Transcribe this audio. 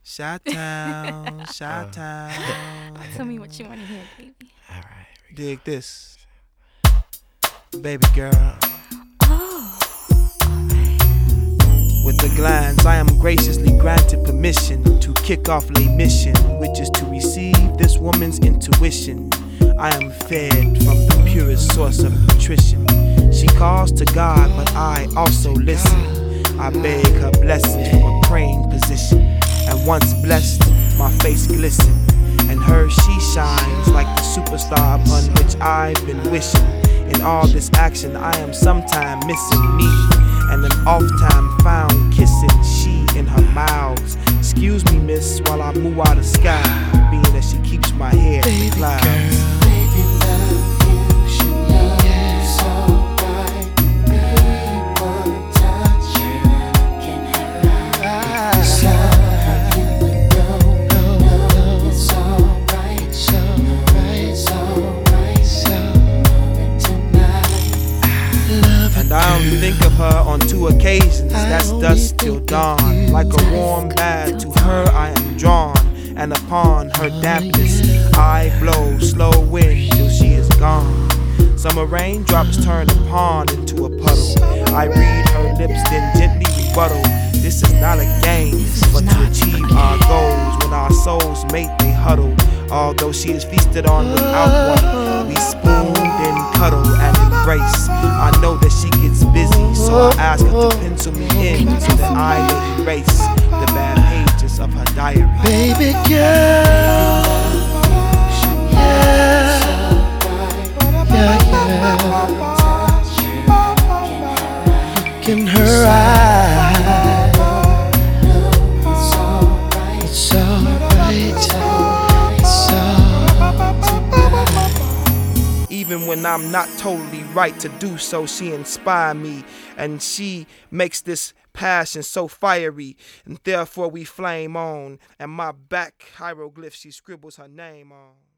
Chi-town, Chi-town. Tell me what you want to hear, baby. All right. Dig this. Baby girl. Oh, With a glance, I am graciously granted permission to kick off lay mission, which is to receive this woman's intuition. I am fed from the purest source of nutrition. She calls to God, but I also listen. I beg her blessings from a praying position. And once blessed, my face glistens, and her she shines like the superstar upon which I've been wishing. In all this action, I am sometime missing me, and an oft-time found kissing she in her mouths. Excuse me, miss, while I move out of sky, being that she keeps my head in the clouds. I only think of her on 2 occasions, that's dusk till dawn. Like a warm bath, to her I am drawn, and upon her dampness I blow slow wind till she is gone. Summer raindrops turn a pond into a puddle. I read her lips, then gently rebuttal. This is not a game, but to achieve our goals. When our souls mate, they huddle. Although she is feasted on without one, we spoon, then cuddle and embrace. I know that she gets busy, so I ask her to pencil me in so that I may erase the bad pages of her diary. Baby girl, yeah, look in her eyes. It's alright, it's alright. Even when I'm not totally right to do so, she inspires me, and she makes this passion so fiery, and therefore we flame on, and my back hieroglyph she scribbles her name on.